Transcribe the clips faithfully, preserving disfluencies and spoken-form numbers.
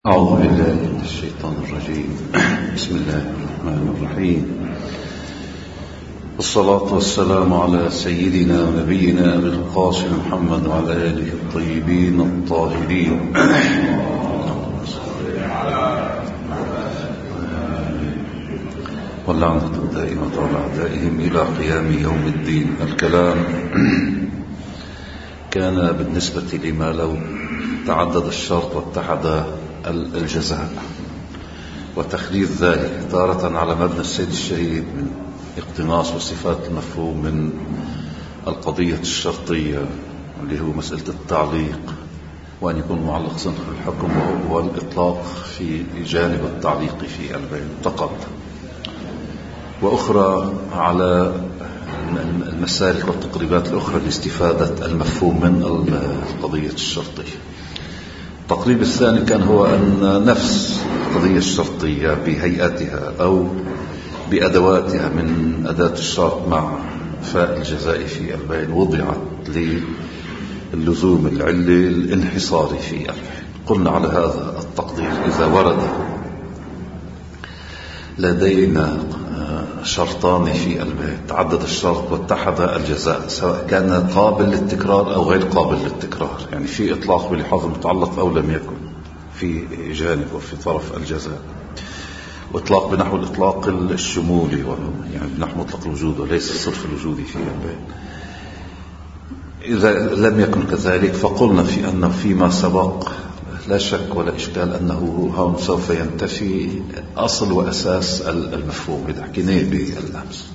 أعوذ بالله من الشيطان الرجيم. بسم الله الرحمن الرحيم، والصلاة والسلام على سيدنا ونبينا أبي القاسم محمد وعلى آله الطيبين الطاهرين. واللعنة الدائمة على أعدائهم إلى قيام يوم الدين. الكلام كان بالنسبة لما لو تعدد الشرط واتحد الجزاء، وتخليد ذلك تارة على مبنى السيد الشهيد من اقتناص وصفات المفهوم من القضية الشرطية اللي هو مسألة التعليق، وأن يكون معلق صنف الحكم وهو الإطلاق في جانب التعليق في البين تقدم، وأخرى على المسالك والتقريبات الأخرى لاستفادة المفهوم من القضية الشرطية. التقريب الثاني كان هو أن نفس القضية الشرطية بهيئتها أو بأدواتها من أداة الشرط مع فاء الجزاء في البين وضعت للزوم العلي الانحصاري في البين. قلنا على هذا التقدير إذا ورد لدينا شرطان في البين، تعدد الشرط واتحد الجزاء، سواء كان قابل للتكرار أو غير قابل للتكرار، يعني في إطلاق بلحاظ المتعلق أو لم يكن في جانب وفي طرف الجزاء، وإطلاق بنحو الإطلاق الشمولي يعني بنحو مطلق الوجود وليس الصرف الوجودي في البين. إذا لم يكن كذلك فقلنا في أنه فيما سبق لا شك ولا إشكال أنه هون سوف ينتفي أصل وأساس المفهوم إذا حكينا باللمس،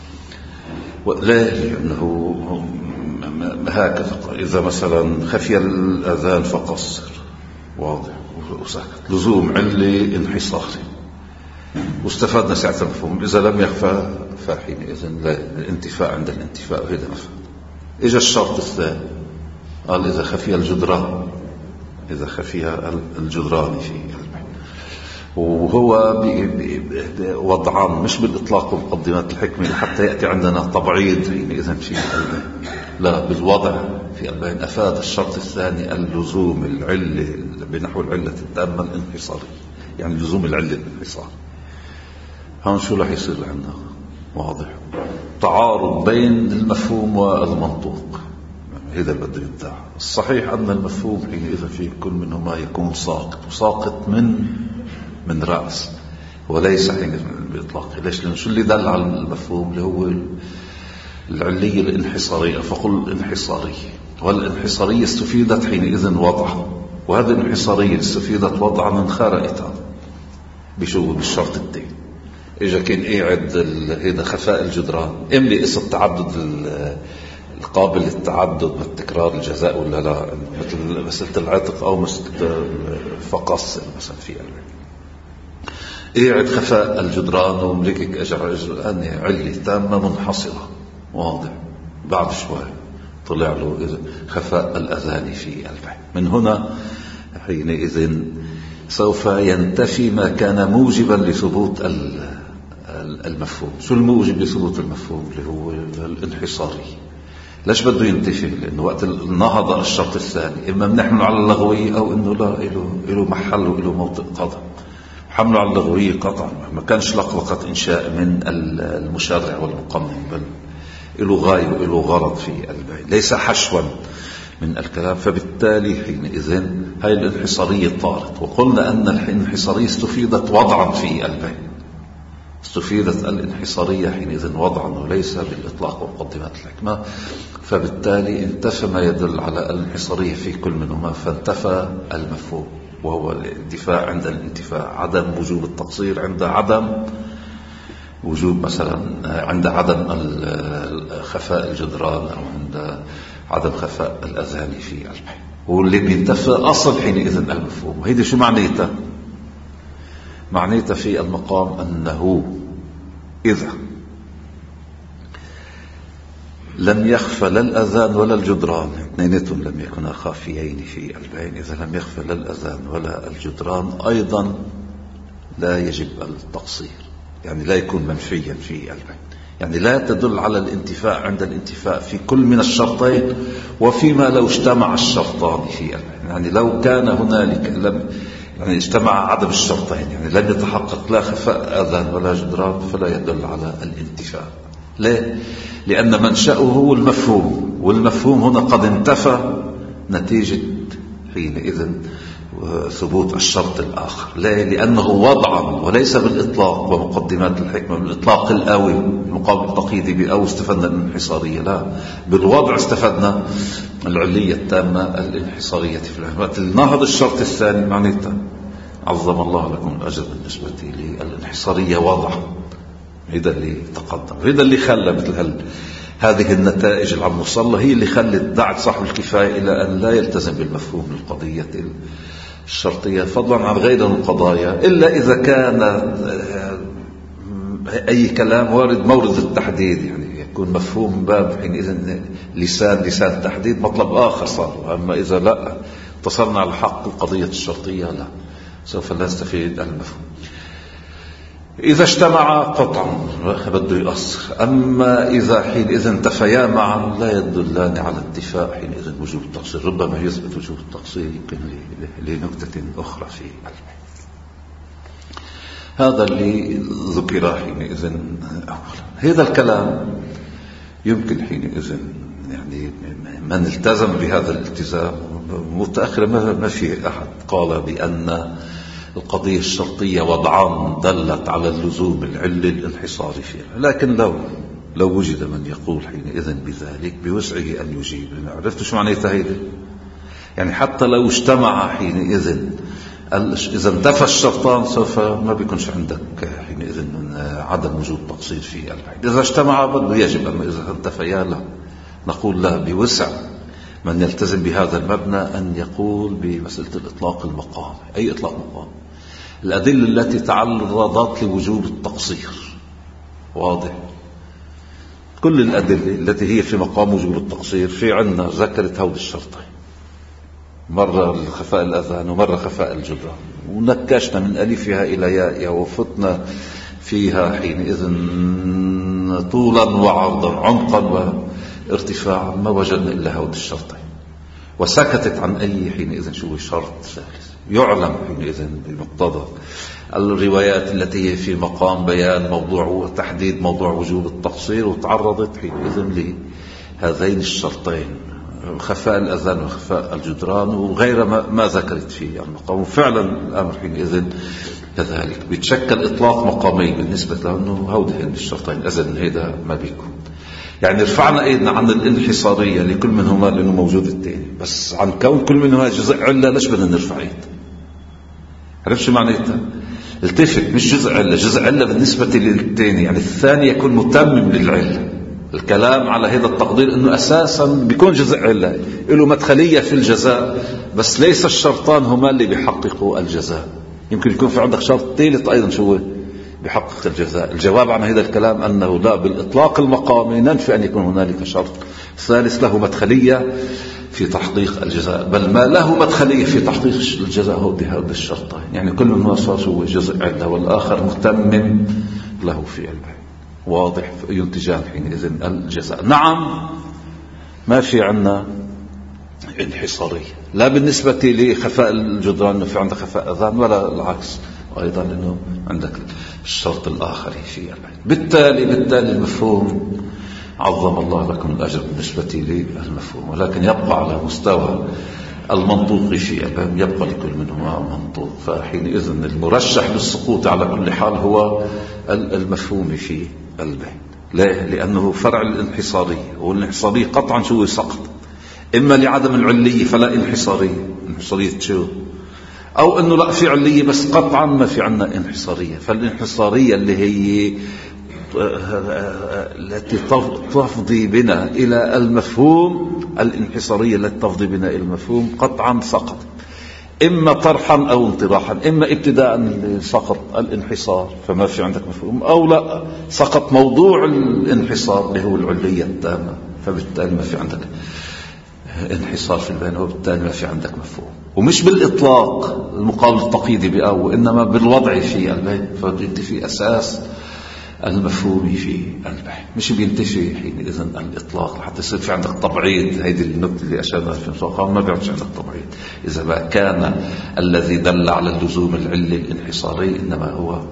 وليه أنه هكذا إذا مثلا خفي الأذان فقصر واضح وساكت لزوم علي انحصاري واستفادنا ساعة المفهوم. إذا لم يخفى فحينئذ لا الانتفاء عند الانتفاء وهذا مفهوم. إجا الشرط الثاني قال إذا خفي الجدران، إذا خفي الجدران في البين، وهو وضعان مش بالإطلاق ومقدمات الحكمة حتى يأتي عندنا تبعيض حينئذ في البين، لا بالوضع في البين. أفاد الشرط الثاني اللزوم العلة بنحو العلة التامة الانحصارية، يعني لزوم العلة الانحصار. هون شو رح يصير عندنا؟ واضح تعارض بين المفهوم والمنطوق، هذا اللي بده يدعى. الصحيح أن المفهوم حينئذ في كل منهما يكون ساقط، وساقط من من رأس وليس حينئذ بإطلاق. ليش؟ لأنه شو اللي دل على المفهوم اللي هو العلية الانحصارية، فقل الانحصارية، والانحصارية استفيدت حينئذ وضعا، وهذه الانحصارية استفيدت وضعا من خارئتها بشو بالشرط التين. إجا كان قاعد هذا خفاء الجدران املي قصة تعدد القابل للتعدد والتكرار الجزاء ولا لا، مثل مسألة العتق أو مسألة فقص مثلا في قاعد خفاء الجدران وملكك أجر أن علي تامة منحصرة واضح. بعد شوي طلع له خفاء الأذان في البين. من هنا حينئذ سوف ينتفي ما كان موجبا لثبوت المفهوم. شو الموجب لثبوت المفهوم؟ اللي هو الانحصاري. ليش بده ينتفي؟ لأنه وقت النهض الشرط الثاني إما بنحمله على اللغوية أو إنه لا إله إله محل وإله موطئ قدم. حمله على اللغوية قطعا ما كانش لقلقة إنشاء من المشرع والمقنن، بل إله غاية وإله غرض في البين، ليس حشوا من الكلام. فبالتالي حينئذ هاي الانحصارية طارت، وقلنا أن الانحصارية استفيدت وضعا في البين، استفيدت الانحصارية حينئذ وضعا وليس بالإطلاق ومقدمات الحكمة. فبالتالي انتفى ما يدل على الانحصارية في كل منهما، فانتفى المفهوم وهو الانتفاع عند الانتفاع، عدم وجوب التقصير عند عدم وجوب مثلا عند عدم خفاء الجدران أو عند عدم خفاء الأذان في البين، واللي بينتفى أصل حينئذ المفهوم. وهذا شو معنيته؟ معنيته في المقام أنه إذا لم يخفى لا الأذان ولا الجدران، اثنينتهم لم يكونا خافيين في البين، إذا لم يخفى لا الأذان ولا الجدران أيضا لا يجب التقصير، يعني لا يكون منفيا في البين، يعني لا تدل على الانتفاء عند الانتفاء في كل من الشرطين، وفيما لو اجتمع الشرطان في البين، يعني لو كان هنالك لم يعني اجتمع عدم الشرطين، يعني لم يتحقق لا خفاء أذان ولا جدران، فلا يدل على الانتفاء. ليه؟ لأن منشأه هو المفهوم، والمفهوم هنا قد انتفى نتيجة حينئذ ثبوت الشرط الآخر. ليه؟ لأنه وضعا وليس بالإطلاق ومقدمات الحكمة، بالإطلاق الآوي المقابل التقييدي بأو استفدنا الانحصارية، لا، بالوضع استفدنا العلية التامة الانحصارية في العلمات. النهض الشرط الثاني معناتها عظم الله لكم الأجر بالنسبة للانحصارية وضع. هذا اللي تقدم، هذا اللي خلى مثل هال هذه النتائج اللي عم نوصل لها هي اللي خلت دعت صاحب الكفاية إلى أن لا يلتزم بالمفهوم للقضية الشرطية، فضلا عن غير القضايا، إلا إذا كان أي كلام وارد مورد التحديد، يعني يكون مفهوم باب حينئذ لسان لسان تحديد مطلب آخر صار. أما إذا لا اتصلنا على حق القضية الشرطية لا، سوف لا نستفيد المفهوم. إذا اجتمع قطعا بده يؤثر، أما إذا حينئذ انتفيا معا لا يدلان على اتفاق حينئذ وجوب التقصير. ربما يثبت وجوب التقصير يمكن لنكتة أخرى في علمه. هذا اللي ذكر حينئذ أولا. هذا الكلام يمكن حينئذ يعني من التزم بهذا الالتزام متأخرا ما في أحد قال بأن القضية الشرطية وضعان دلت على اللزوم العلي الانحصاري فيها، لكن لو لو وجد من يقول حينئذ بذلك بوسعه أن يجيب. أنا عرفت شو معناتها هيدا، يعني حتى لو اجتمع حينئذ إذا انتفى الشرطان سوف ما بيكونش عندك حينئذ من عدم وجود تقصير في البعيد. إذا اجتمع بده يجب، أما إذا انتفيا لا، نقول لا، بوسع من يلتزم بهذا المبنى أن يقول بمسألة الإطلاق المقام. أي إطلاق مقام؟ الأدلة التي تعرضت لوجوب التقصير، واضح؟ كل الأدلة التي هي في مقام وجوب التقصير في عنا ذكرت هود الشرطين، مرة خفاء الأذان ومرة خفاء الجدران، ونكشنا من ألفها إلى يائها وفتنا فيها حينئذ طولا وعرضا عمقا وارتفاعا، ما وجدنا إلا هود الشرطين. وسكتت عن أي حينئذ شو شرط ثالث يعلم حينئذ بمقتضى الروايات التي هي في مقام بيان موضوع وتحديد موضوع وجوب التقصير، وتعرضت حينئذ لهذين الشرطين، خفاء الأذان وخفاء الجدران وغير ما, ما ذكرت فيه المقام. وفعلا الأمر حينئذ كذلك بيتشكل إطلاق مقامي بالنسبة له أنه هودين الشرطين، أذن هيدا ما بيكون. يعني رفعنا ايدنا عن الانحصارية لكل منهما لأنه موجود التاني، بس عن كون كل منهما جزء علة ليش بدنا نرفع ايد؟ عرفت شو معناتها؟ التفت، مش جزء علة، جزء علة بالنسبة للتاني، يعني الثاني يكون متمم للعلة. الكلام على هذا التقدير انه اساسا بيكون جزء علة له مدخلية في الجزاء، بس ليس الشرطان هما اللي بيحققوا الجزاء. يمكن يكون في عندك شرط ثالث ايضا شو بحقق الجزاء. الجواب عن هذا الكلام أنه لا، بالإطلاق المقامي ننفي أن يكون هنالك شرط ثالث له مدخلية في تحقيق الجزاء، بل ما له مدخلية في تحقيق الجزاء هو بهذا الشرطين. يعني كل من وصف هو جزء عله والآخر متمم له في البعين، واضح ينتجان حينئذ الجزاء. نعم ما في عنا انحصارية، لا بالنسبة لخفاء الجدران أنه في عندك خفاء أذان، ولا العكس أيضا أنه عندك الشرط الآخر في البعين. بالتالي بالتالي المفهوم عظم الله لكم الأجر بالنسبة للمفهوم، ولكن يبقى على مستوى المنطوق في البعين، يبقى لكل منهما منطوق. فحينئذ المرشح للسقوط على كل حال هو المفهوم في البعين. ليه؟ لأنه فرع الانحصارية، والانحصارية قطعا شو سقط، إما لعدم العلية فلا انحصارية، انحصارية شو، أو أنه لا في علية بس قطعا ما في عنا انحصارية. فالانحصارية اللي هي التي تفضي بنا إلى المفهوم، الانحصارية التي تفضي بنا إلى المفهوم قطعا سقط، إما طرحا أو انطراحا. إما ابتداء سقط الانحصار فما في عندك مفهوم، أو لا سقط موضوع الانحصار اللي هو العلية التامة، فبالتالي ما في عندك انحصار في البين، وبالتالي ما في عندك مفهوم. ومش بالإطلاق المقابل التقييدي بأو، إنما بالوضع في البين. فأنت في أساس المفهومي في البحث، مش بينتشي حينئذ الإطلاق لحتى يصير في عندك تبعيض. هيدي النقطة اللي أشارنا في المساقة، ما بيعطيش عندك تبعيض إذا ما كان الذي دل على اللزوم العلي الانحصاري إنما هو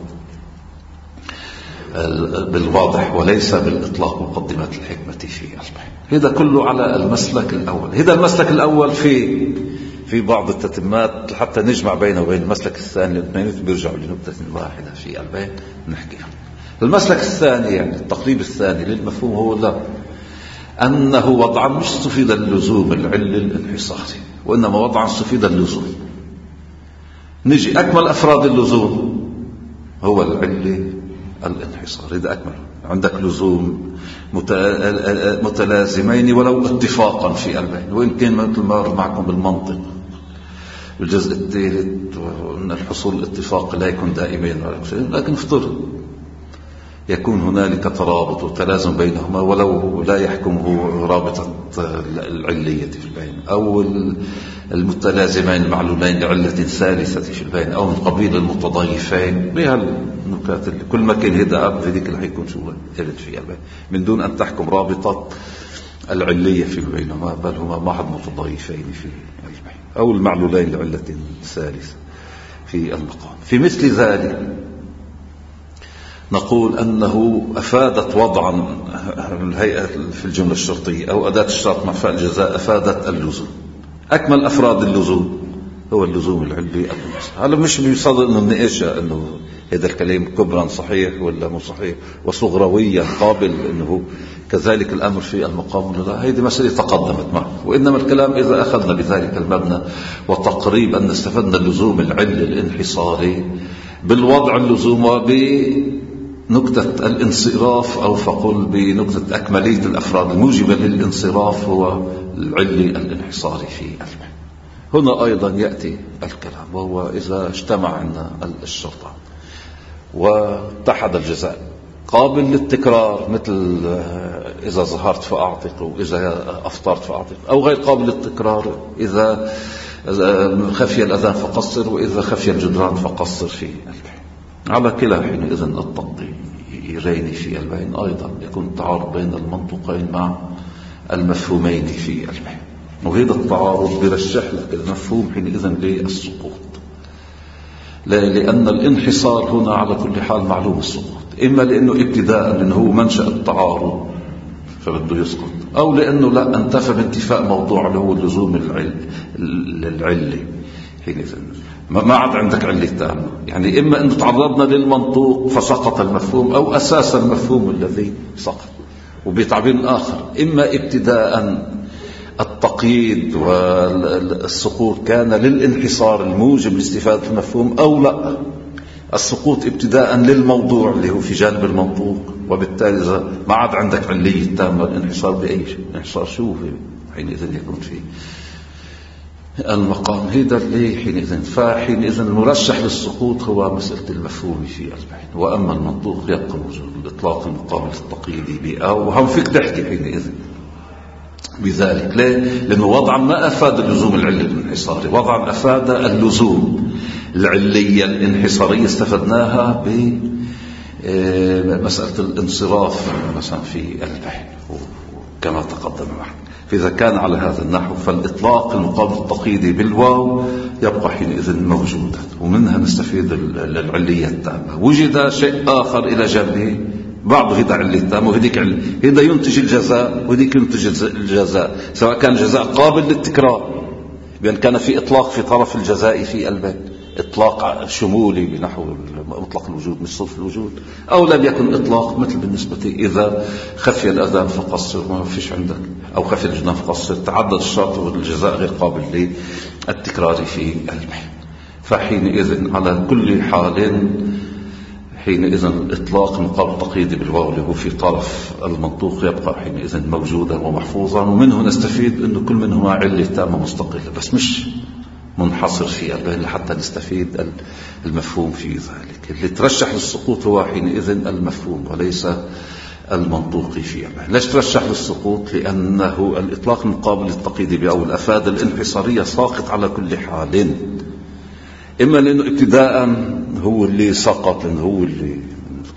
بالواضح وليس بالإطلاق مقدمات الحكمة في البحث. هذا كله على المسلك الأول. هذا المسلك الأول في في بعض التتمات حتى نجمع بينه وبين المسلك الثاني، الاثنين بيرجعوا لنقطة واحدة في البيت نحكيها. المسلك الثاني يعني التقريب الثاني للمفهوم هو لا أنه وضعا مش استفيد اللزوم العلي الانحصاري، وإنما وضعا استفيد اللزوم. نجي أكمل أفراد اللزوم هو العلي الانحصاري. إذا أكمل عندك لزوم متلازمين ولو اتفاقا في البين، وإن كان مثل ما مر معكم بالمنطق الجزء الثالث وأن الحصول الاتفاق لا يكون دائمين، لكن افترض يكون هنالك ترابط وتلازم بينهما ولو لا يحكمه رابطة العلية في البين، أو المتلازمين المعلولين لعلة ثالثة في البين، أو من قبيل المتضايفين. بهالنكات اللي كل ما كان هذا في ذيك اللي حيكون شو يرد في البين من دون أن تحكم رابطة العلية في بينهما، بل هما معهد متضايفين في البين أو المعلولين لعلة ثالثة في المقام. في مثل ذلك نقول أنه أفادت وضعا الهيئة في الجملة الشرطية أو أداة الشرط مع فعل الجزاء أفادت اللزوم. أكمل أفراد اللزوم هو اللزوم العلي الانحصاري. هذا مش بيصدق أنه نناقش أنه هذا الكلام كبرا صحيح ولا مو صحيح وصغرويا قابل أنه كذلك الأمر في المقام ولا لا. هذه مسألة تقدمت معه، وإنما الكلام إذا أخذنا بذلك المبنى وتقريب أن استفدنا اللزوم العلي الانحصاري بالوضع اللزوم وبنكتة الانصراف، أو فقل بنكتة أكملية الأفراد الموجبة للانصراف هو العلي الانحصاري في البحث. هنا أيضا يأتي الكلام، وهو إذا اجتمع عندنا الشرطان واتحد الجزاء قابل للتكرار، مثل إذا ظهرت فأعتق وإذا أفطرت فأعتق، أو غير قابل للتكرار إذا خفي الأذان فقصر وإذا خفي الجدران فقصر في البحث. على كلا حينئذ التقديرين في البين أيضا يكون التعارض بين المنطقين مع المفهومين في البحث، وهذا التعارض برشح لك المفهوم حينئذ للسقوط، لأن الانحصار هنا على كل حال معلوم السقوط، إما لأنه ابتداء لأنه هو منشأ التعارض فبده يسقط، أو لأنه لا انتفى بانتفاء موضوع اللي هو اللزوم العلي. حينئذ ما عاد عندك علة تامة، يعني إما أن تعرضنا للمنطوق فسقط المفهوم، أو أساس المفهوم الذي سقط. وبتعبير آخر، إما ابتداء التقييد والسقوط كان للانحصار الموجب لاستفادة المفهوم، أو لا السقوط ابتداء للموضوع اللي هو في جانب المنطوق، وبالتالي إذا ما عاد عندك علية تامة الانحصار بأي شيء، الانحصار شو حينئذ يكون فيه المقام هذا اللي حينئذ. فحينئذ المرشح للسقوط هو مسألة المفهوم في البحث، وأما المنطوق يبقى موجود الإطلاق المقابل التقييدي بأ، وهم فيك تحكي حينئذ بذلك. ليه؟ لأنه وضعا ما أفاد اللزوم العلي الانحصاري، وضعا أفاد اللزوم العلية الانحصارية استفدناها بمسألة الانصراف مثلا في البحث كما تقدم معنا. فإذا كان على هذا النحو فالإطلاق المقابل التقييدي بالواو يبقى حينئذ موجودا، ومنها نستفيد العلية التامة. وجد شيء آخر إلى جنبه بعض هذا علة تامة وهذيك علة، هذا ينتج الجزاء وهذيك ينتج الجزاء، سواء كان الجزاء قابل للتكرار بأن كان في إطلاق في طرف الجزاء في البيت، إطلاق شمولي بنحو مطلق الوجود مش صرف الوجود، أو لم يكن إطلاق مثل بالنسبة إذا خفي الأذان فقصر ما فيش عندك، أو خفي الجنان فقصر، تعدد الشرط والجزاء غير قابل للتكرار في البيت. فحينئذ على كل حال حينئذ الإطلاق مقابل التقييد بالواو اللي هو في طرف المنطوق يبقى حينئذ موجودا ومحفوظا، ومنه نستفيد أنه كل منهما علة تامة مستقلة بس مش منحصر في البين حتى نستفيد المفهوم في ذلك. اللي ترشح للسقوط هو حينئذ المفهوم وليس المنطوقي في البين. ليش ترشح للسقوط؟ لأنه الإطلاق المقابل للتقييد بأو الأفادة الانحصارية ساقط على كل حال، إما لأنه ابتداء هو اللي سقط، لأنه هو اللي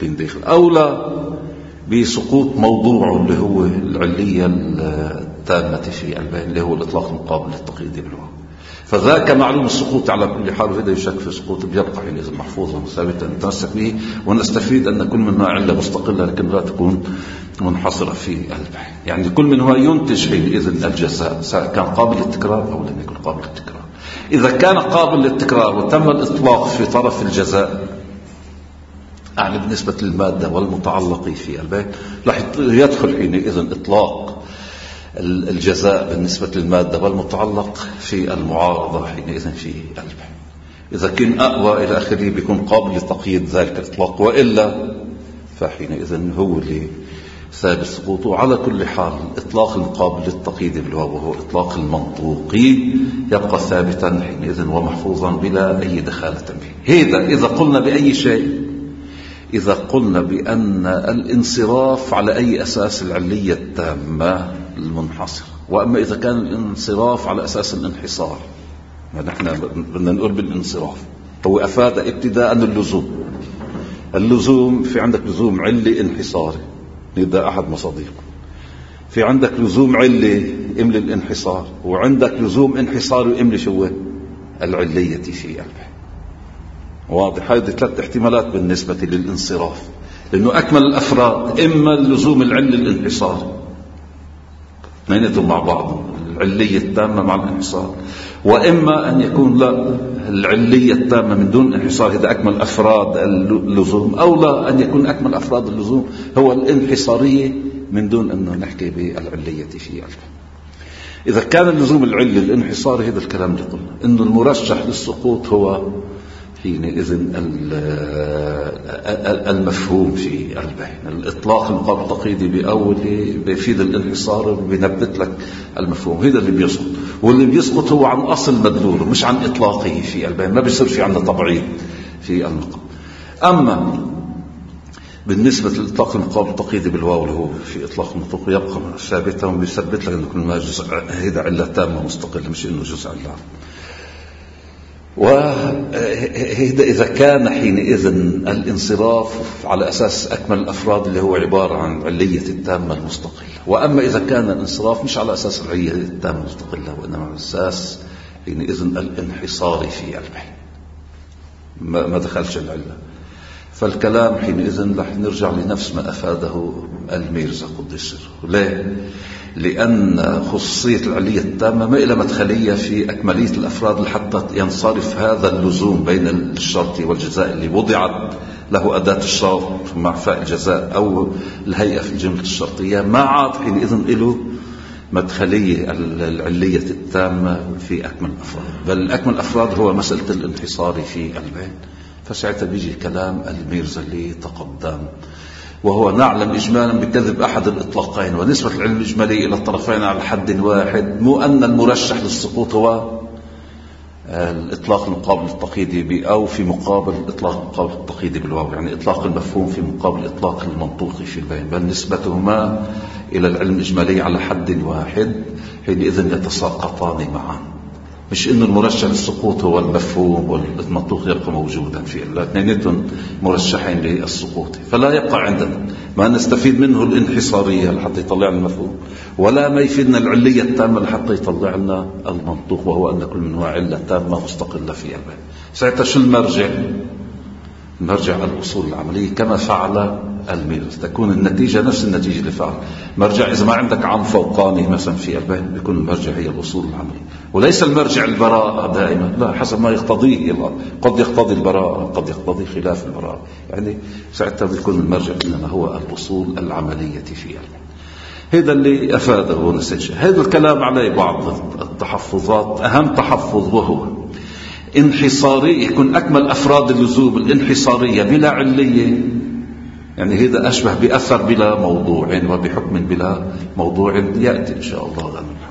موجودين داخل، أو لا بسقوط موضوعه اللي هو العلية التامة في البين اللي هو الإطلاق المقابل للتقييد بالواو. فذاك معلوم السقوط على كل حال، وهذا يشك في سقوط بيبقى حينئذ محفوظا وثابتا نتمسك به، ونستفيد أن كل منها علة مستقلة لكن لا تكون منحصرة في البين. يعني كل منها ينتج حينئذ الجزاء سواء كان قابل للتكرار أو لم يكن قابل للتكرار. إذا كان قابل للتكرار وتم الإطلاق في طرف الجزاء يعني بالنسبة للمادة والمتعلق في البين راح يدخل حينئذ إطلاق الجزاء بالنسبة للمادة والمتعلق في المعارضة حينئذ في البين. إذا كان أقوى إلى آخره بيكون قابل لتقييد ذلك الإطلاق، وإلا فحينئذ هو اللي ثابت سقوطه. على كل حال الإطلاق المقابل للتقييد بالواو وهو إطلاق المنطوقي يبقى ثابتا حينئذ ومحفوظا بلا أي دخالة به. هذا إذا قلنا بأي شيء، إذا قلنا بأن الانصراف على أي أساس العلية التامة المنحصرة. وأما إذا كان الانصراف على أساس الانحصار، نحن بدنا نقول بالانصراف هو أفاد ابتداء اللزوم. اللزوم في عندك لزوم علي انحصاري، هذا أحد مصادره. في عندك لزوم علي إملي الانحصار، وعندك لزوم انحصاري إملي شو العلية في البين. واضح؟ هذه ثلاث احتمالات بالنسبة للانصراف، لأنه أكمل الأفراد إما اللزوم العلي الانحصاري اثنيناتهم مع بعض، العلية التامة مع الانحصار، وإما أن يكون لا العلية التامة من دون انحصار، هذا أكمل أفراد اللزوم، أو لا أن يكون أكمل أفراد اللزوم هو الانحصارية من دون أن نحكي بالعلية في البين. إذا كان اللزوم العلي الانحصاري هذا الكلام اللي قلنا إنه المرشح للسقوط هو حينئذ المفهوم في البين. الإطلاق المقابل التقييدي بأوله بيفيد الانحصار وبينبت لك المفهوم، هذا اللي بيسقط. واللي بيسقط هو عن أصل مدلوله مش عن إطلاقه في البين، ما بيصير في عندنا تبعيض في المقام. أما بالنسبة للإطلاق المقابل التقييدي بالواو اللي هو في إطلاق المنطوق يبقى ثابتا وبيثبت لك أنه كل ما جزء هذا علة تامة مستقلة مش إنه جزء علة. وهذا إذا كان حينئذ الانصراف على أساس أكمل الأفراد اللي هو عبارة عن علية التامة المستقلة. وأما إذا كان الانصراف مش على أساس العلية التامة المستقلة وإنما على أساس حينئذ الانحصار في البين ما دخلش العلة، فالكلام حينئذ رح نرجع لنفس ما أفاده الميرزا قدس سره. ليه؟ لأن خصوصية العلية التامة ما إلى مدخلية في أكملية الأفراد لحتى ينصرف هذا اللزوم بين الشرط والجزاء اللي وضعت له أداة الشرط مع فاء الجزاء أو الهيئة في الجملة الشرطية، ما عاد حينئذ له مدخلية العلية التامة في أكمل الأفراد، بل أكمل الأفراد هو مسألة الانحصار في البين. فساعتها بيجي كلام الميرزا اللي تقدم، وهو نعلم إجمالا بكذب أحد الإطلاقين ونسبة العلم الإجمالي إلى الطرفين على حد واحد، مو أن المرشح للسقوط هو الإطلاق المقابل التقييدي ب أو في مقابل الإطلاق المقابل التقييدي بالواو، يعني إطلاق المفهوم في مقابل إطلاق المنطوقي في البين، بل نسبتهما إلى العلم الإجمالي على حد واحد، حينئذ يتساقطان معا. مش إنه المرشح للسقوط هو المفهوم والمنطوق يبقى موجودا في الاثنين مرشحين للسقوط، فلا يبقى عندنا ما نستفيد منه الانحصارية لحتى يطلع لنا المفهوم، ولا ما يفيدنا العلية التامة لحتى يطلع لنا المنطوق، وهو أن كل منها علة تامة مستقلة في البين. ساعتها شو المرجع؟ المرجع الأصول العملية كما فعل الميرز، تكون النتيجة نفس النتيجة اللي فعل مرجع. إذا ما عندك عن فوقاني مثلا في البين بيكون المرجع هي الأصول العملية، وليس المرجع البراءة دائما، لا، حسب ما يقتضيه، قد يقتضي البراءة قد يقتضي خلاف البراءة، يعني ساعتها بيكون المرجع إنما هو الأصول العملية في البين. هذا اللي أفاده ونسج. هذا الكلام عليه بعض التحفظات، أهم تحفظ وهو انحصاري، يكون أكمل أفراد اللزوم الانحصارية بلا علية، يعني هذا أشبه بأثر بلا موضوع وبحكم بلا موضوع، يأتي إن شاء الله.